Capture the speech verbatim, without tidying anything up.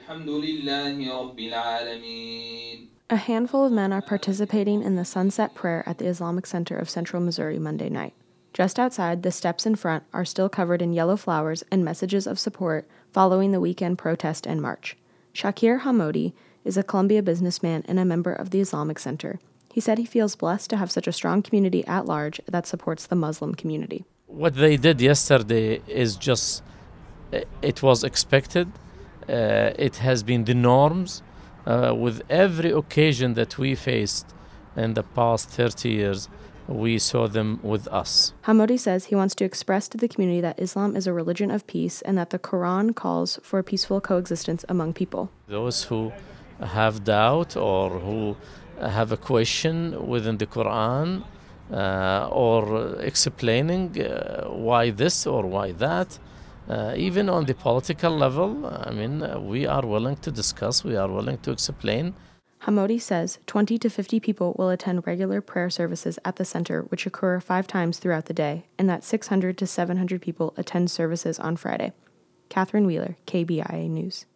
الحمد لله رب العالمين. A handful of men are participating in the sunset prayer at the Islamic Center of Central Missouri Monday night. Just outside, the steps in front are still covered in yellow flowers and messages of support following the weekend protest and march. Shakir Hamodi is a Columbia businessman and a member of the Islamic Center. He said he feels blessed to have such a strong community at large that supports the Muslim community. What they did yesterday is just, it was expected. Uh, it has been the norms uh, with every occasion that we faced in the past thirty years. We saw them with us. Hamodi says he wants to express to the community that Islam is a religion of peace and that the Quran calls for peaceful coexistence among people. Those who have doubt or who have a question within the Quran uh, or explaining uh, why this or why that, uh, even on the political level, I mean, uh, we are willing to discuss, we are willing to explain. Hamodi says twenty to fifty people will attend regular prayer services at the center, which occur five times throughout the day, and that six hundred to seven hundred people attend services on Friday. Catherine Wheeler, K B I A News.